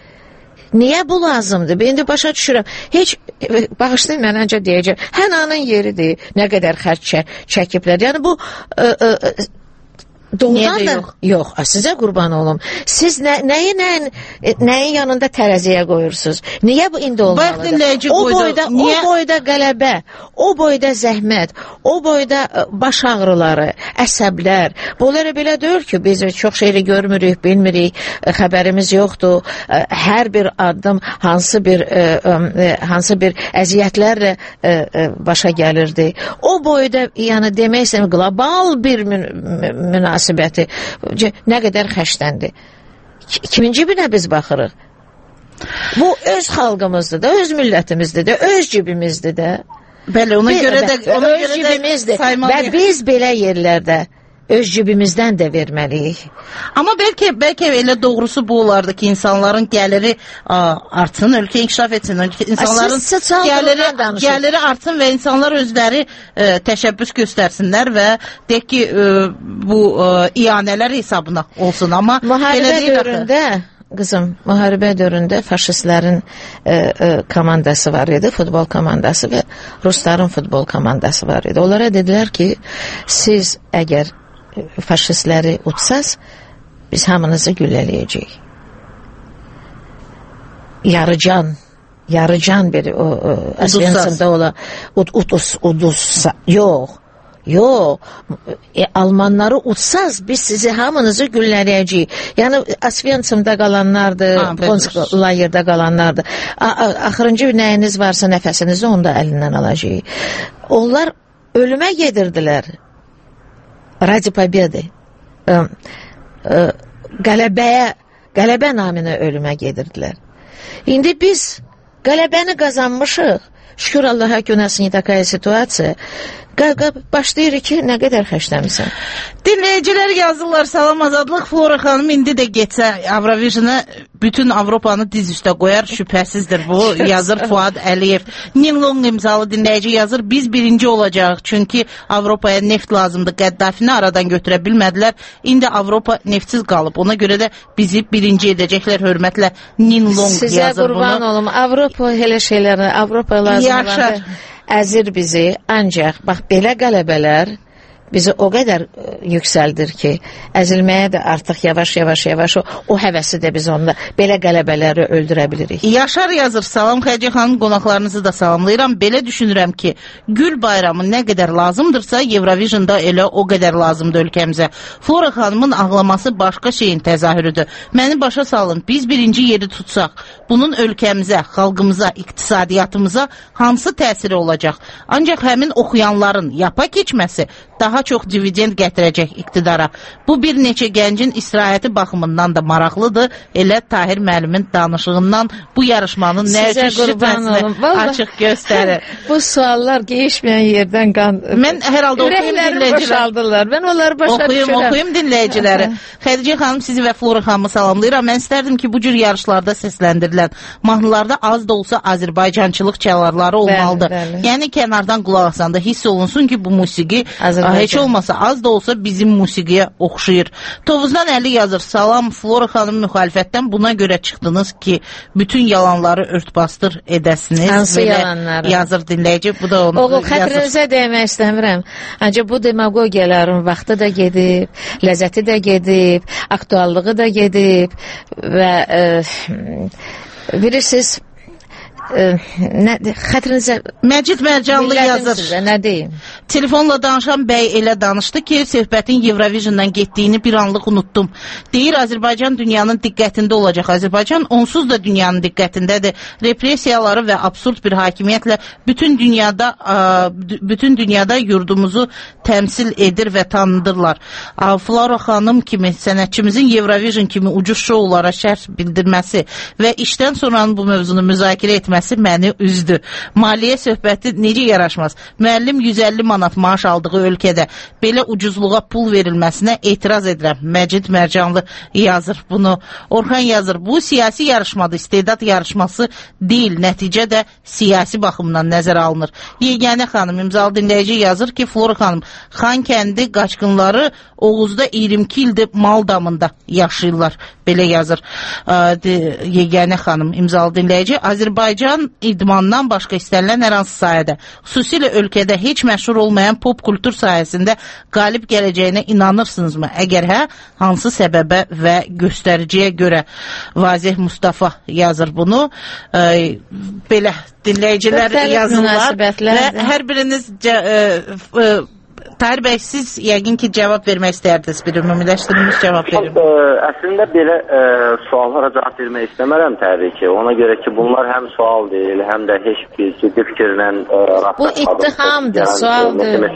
Niyə bu lazımdır? Ben indi başa düşürəm. Heç, bağışlayın, mən ancaq deyəcəm, hənanın yeridir, nə qədər xərc çə çəkiblər. Yəni bu... Ə, ə, doğrudan da yox. Yox, sizə qurban olum. Siz nə, nəyi nəyin, nəyin yanında tərəziyə qoyursunuz? Niyə bu indi olmalıdır? O boyda, niyə? O boyda qələbə, o boyda zəhmət, o boyda baş ağrıları, əsəblər. Bunları belə deyil ki, biz çox şeyli görmürük, bilmirik, xəbərimiz yoxdur. Hər bir addım hansı bir hansı bir əziyyətlərlə başa gəlirdi. O boyda, yəni demək istəyirəm, qlobal bir münasibət münasibəti nə qədər xərcləndi. Kimin cibinə biz baxırıq? Bu öz xalqımızdır da, öz millətimizdir də, öz cibimizdir də. Bəli, ona görə də ona öz görə cibimizdir. də Və biz belə yerlərdə öz cibimizdən də verməliyik. Amma bəlkə bəlkə elə doğrusu bu olardı ki, insanların gəliri a, artsın, ölkə inkişaf etsin, insanların gəliri, gəliri artsın və insanlar özləri e, təşəbbüs göstərsinlər və deyək ki, e, bu e, iyanələr hesabına olsun. Amma müharibə dövründə, qızım, müharibə dövründə faşistlərin e, e, komandası var idi, futbol komandası və rusların futbol komandası var idi. Onlara dedilər ki, siz əgər faşistləri utsaz, biz hamınızı güllələyəcəyik. Yarıcan, yarıcan bir o, o Osvensimdə ola ud, udus, udus, yox, yox, e, Almanları utsaz, biz sizi hamınızı güllələyəcəyik. Yəni Osvensimdə qalanlardır, Ponsk layerdə qalanlardır. Axırıncı nəyiniz varsa nəfəsinizi onu da əlindən alacağıq. Onlar ölümə gedirdilər. Radi pobedi, qələbəyə, qələbə naminə ölümə gedirdilər. İndi biz qələbəni qazanmışıq. Şükür Allaha ki, у нас не такая ситуация. Başlayırıq ki, nə qədər xərcləmirsən? Dinləyicilər yazırlar, salam azadlıq, Flora xanım indi də getsə Avrovisiona bütün Avropanı diz üstə qoyar, şübhəsizdir bu, yazır Fuad Əliyev. Ninlong imzalı dinləyici yazır, biz birinci olacaq, çünki Avropaya neft lazımdır, Qəddafini aradan götürə bilmədilər, indi Avropa neftsiz qalıb, ona görə də bizi birinci edəcəklər, hörmətlə Ninlong Sizə yazır bunu. Sizə qurban olum, Avropa elə şeylərə, Avropa lazımdır. Əzir bizi, ancaq bax belə qələbələr bizi o qədər yüksəldir ki, əzilməyə də artıq yavaş-yavaş yavaş o, o həvəsi də biz onda belə qələbələri öldürə bilirik. Yaşar yazır, salam Xədicə xanım, qonaqlarınızı da salamlayıram. Belə düşünürəm ki, gül bayramı nə qədər lazımdırsa, Eurovisionda elə o qədər lazımdır ölkəmizə. Flora xanımın ağlaması başqa şeyin təzahürüdür. Məni başa salın, biz birinci yeri tutsaq, bunun ölkəmizə, xalqımıza, iqtisadiyyatımıza hansı təsiri olacaq? Ancaq həmin oxuyanların yapa keçməsi daha çox dividend gətirəcək iqtidara. Bu bir neçə gəncin istirahəti baxımından da maraqlıdır. Elə Tahir müəllimin danışığından bu yarışmanın nə üçün şübhəsini açıq göstərir. Bu suallar geyişməyən yerdən qan... Mən hər halda oxuyum dinləyicilər. Mən onları başa oxuyum, düşürəm. Oxuyum dinləyiciləri. Xədicə xanım sizi və Flora xanımı salamlayıram. Mən istərdim ki, bu cür yarışlarda səsləndirilən mahnılarda az da olsa Azərbaycançılıq çalarları olmalıdır. Bəli, bəli. Yəni kənardan qulaq asanda hiss olunsun ki, bu musiqi heç olmasa az da olsa bizim musiqiyə oxşayır. Tovuzdan Əli yazır. Salam Flora xanım, müxalifətdən buna görə çıxdınız ki, bütün yalanları örtbastır edəsiniz. Hansı yalanları? Yazır dinləyici. Bu da onu Oğul, yazır. xətrinizə demək istəmirəm. Ancaq bu demagogiyaların vaxtı da gedib, ləzzəti də gedib, aktuallığı da gedib və e, bilirsiniz e, nə, xətrinizə Məcid Mərcanlı yazır. Sizə, nə deyim? Telefonla danışan bəy elə danışdı ki, söhbətin Eurovisiondan getdiyini bir anlıq unutdum. Deyir, Azərbaycan dünyanın diqqətində olacaq. Azərbaycan onsuz da dünyanın diqqətindədir. Repressiyaları və absurd bir hakimiyyətlə bütün dünyada bütün dünyada yurdumuzu təmsil edir və tanıdırlar. Flora xanım kimi sənətçimizin Eurovision kimi ucuz şoulara şərh bildirməsi və işdən sonra bu mövzunu müzakirə etməsi məni üzdü. Maliyyə söhbəti necə yaraşmaz? Müəllim yüz əlli manat maaş aldığı ölkədə belə ucuzluğa pul verilməsinə etiraz edirəm. Məcid Mərcanlı yazır bunu. Orxan yazır, bu siyasi yarışmadır, istedad yarışması deyil, nəticə də siyasi baxımdan nəzərə alınır. Yeganə xanım imzalı dinləyici yazır ki, Flora xanım, Xankəndi qaçqınları Oğuzda iyirmi iki ildir mal damında yaşayırlar. Belə yazır Yeganə xanım imzalı dinləyici. Azərbaycan idmandan başqa istənilən hər hansı sayədə, xüsusilə ölkədə heç məşhur olmayan pop kultur sayəsində qalib gələcəyinə inanırsınızmı? Əgər hə, hansı səbəbə və göstəriciyə görə? Vazih Mustafa yazır bunu. E, belə dinləyicilər yazırlar və hər biriniz e, e, Tahir bəy, siz yəqin ki, cavab vermək istərdiniz, bir ümumiləşdirilmiş cavab verin. Əslində belə e, suallara cavab vermək istəmərəm təbii ki. Ona görə ki, bunlar həm sual deyil, həm də heç bir ciddi fikirlə e, bu ittihamdır, sualdır.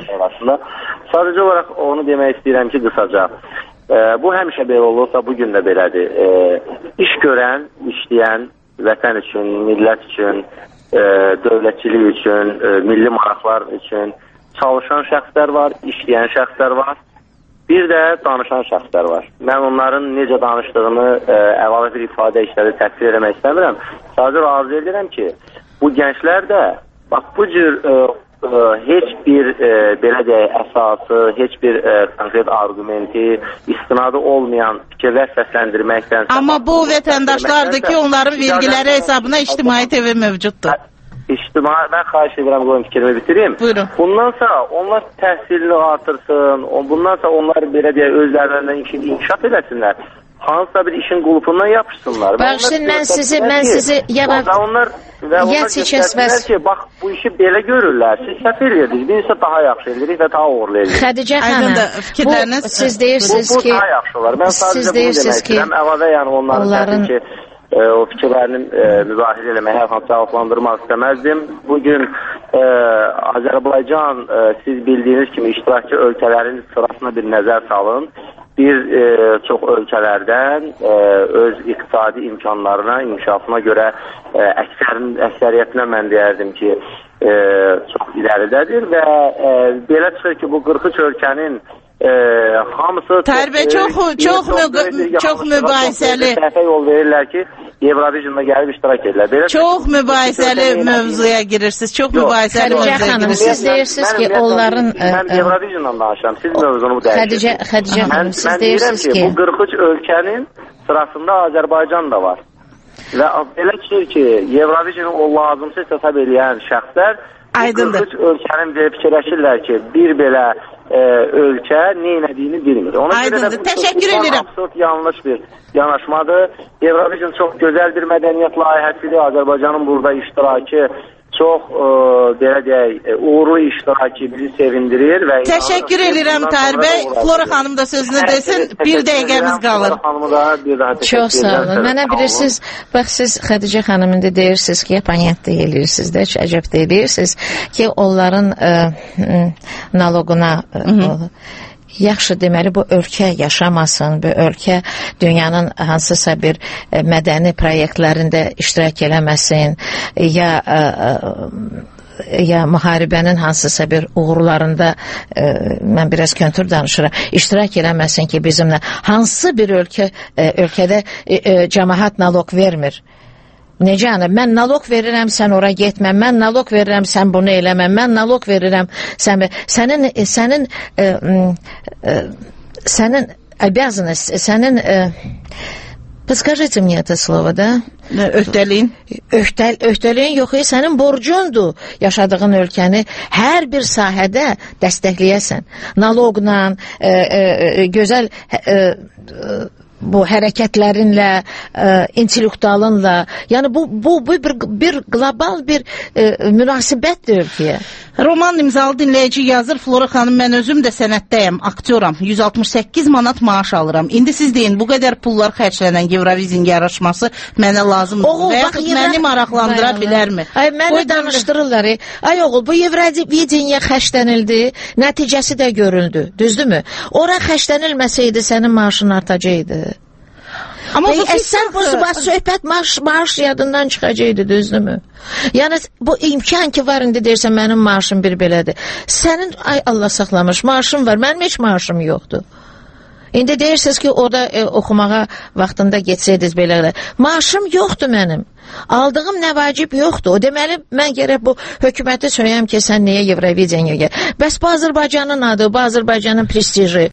Sadəcə olaraq onu demək istəyirəm ki, qısaca. E, bu həmişə belə olursa, bugün də belədir. E, iş görən, işləyən, vətən üçün, millət üçün, e, dövlətçilik üçün, e, milli maraqlar üçün çalışan şəxslər var, işləyən şəxslər var, bir də danışan şəxslər var. Mən onların necə danışdığını ə, əlavə bir ifadə işləri təsvir eləmək istəmirəm. Sadəcə arzu edirəm ki, bu gənclər də bax, bu cür ə, ə, heç bir ə, belə deyək, əsası, heç bir ə, konkret argumenti, istinadı olmayan fikirlər səsləndirməkdən... Amma bu vətəndaşlardır ki, onların vergiləri hesabına İctimai T V mövcuddur. İctimai, mən xahiş edirəm, qoyun fikrimi bitireyim. Buyurun. Bundansa onlar təhsilini artırsın, bundansa onlar belə deyə özlərindən inkişaf eləsinlər. Hansısa bir işin qulupundan yapışsınlar. Bağışlayın, mən sizi, mən sizi yavaş... Onlar, və onlar göstərdilər ki, bax, bu işi belə görürlər. Siz səhv edirsiniz, biz isə daha yaxşı edirik və daha uğurlu edirik. Xədicə xanım, bu, siz deyirsiniz ki... Bu, bu daha yaxşı olar. Mən sadəcə bunu demək istəyirəm. Əlavə, yəni onların, onların... təbii ki, E, o fikirlərini e, müzahirə eləmək, hər hansı cavablandırmaq istəməzdim. Bugün e, Azərbaycan, e, siz bildiyiniz kimi iştirakçı ölkələrin sırasına bir nəzər salın. Bir e, çox ölkələrdən e, öz iqtisadi imkanlarına, inkişafına görə e, əksərin, əksəriyyətinə mən deyərdim ki, e, çox iləridədir və e, belə çıxır ki, bu qırx üç ölkənin E, hamısı Tahir bəy, çox, çox, çox, çox mübahisəli səhvə yol verirlər ki, Eurovision'da gəlib iştirak edirlər. Belə çox mübahisəli mövzuya girirsiniz. Çox mübahisəli mövzuya girirsiniz. Siz deyirsiniz ki, onların... Mən Eurovision'dan danışıram. Siz mövzunu dəyişirsiniz. Xədicə xanım, siz deyirsiniz ki... Bu qırx üç ölkənin sırasında Azərbaycan da var. Və belə çıxır ki, Eurovision'u o lazımsız hesab edən şəxslər Aydındır. qırx üç ölkənin fikirləşirlər ki, bir belə e, ölkə nə etdiyini bilmir. Ona Aydındır. görə də Təşəkkür edirəm. Absurd, yanlış bir yanaşmadır. Eurovision çox gözəl bir mədəniyyət layihəsidir. Azərbaycanın burada iştirakı çox e, belə deyək, e, uğurlu iştirakı bizi sevindirir və Təşəkkür edirəm Tahir bəy. Flora xanım da sözünü desin. Bir dəqiqəmiz qalır. Flora xanımı da bir daha təşəkkür Çox sağ olun. Mənə bilirsiniz, bax siz Xədicə xanımın da deyirsiniz ki, yapanyat deyirsiniz də, əcəb deyirsiniz ki, onların ə, naloquna ə, yaxşı deməli bu ölkə yaşamasın, bu ölkə dünyanın hansısa bir ə, mədəni proyektlərində iştirak eləməsin, ya ə, ə, ya müharibənin hansısa bir uğurlarında e, mən biraz köntur danışıram, iştirak eləməsin ki, bizimlə hansı bir ölkə e, ölkədə e, e, cəmaət naloq vermir. Necə yəni, mən naloq verirəm, sən ora getmə, mən naloq verirəm, sən bunu eləmə, mən naloq verirəm, sən sənin sənin e, e, sənin обязанность, sənin e, Подскажите мне это слово, да? Öhdəliyin. Öhdəl, öhdəliyin yox, sənin borcundur yaşadığın ölkəni hər bir sahədə dəstəkləyəsən. Naloqla, e, e, gözəl e, e, bu hərəkətlərinlə, e, intellektualınla, yəni bu, bu, bu bir, bir global bir e, münasibətdir ölkəyə. Roman imzalı dinləyici yazır, Flora xanım, mən özüm də sənətdəyəm, aktyoram, yüz altmış səkkiz manat maaş alıram. İndi siz deyin, bu qədər pullar xərclənən Eurovizyon yarışması mənə lazımdır. Oğul, və bax, yaxud məni maraqlandıra bilərmi? Ay, məni danışdırırlar. Ay oğul, bu Eurovizyon xərclənildi, nəticəsi də görüldü, düzdürmü? Ora xərclənilməsəydi sənin maaşın artacaqdı. Amma bu əsən bu söhbət maaş, maaş yadından çıxacaqdı, düzdürmü? Yəni bu imkan ki var indi deyirsən mənim maaşım bir belədir. Sənin ay Allah saxlamış maaşım var, mənim heç maaşım yoxdur. İndi deyirsiniz ki orada e, oxumağa vaxtında getsəydiniz belə. Maaşım yoxdur mənim. Aldığım nə vacib yoxdur. O deməli mən gərək bu hökuməti söyləyəm ki, sən niyə Euroviziyaya gəl? Bəs bu Azərbaycanın adı, bu Azərbaycanın prestiji.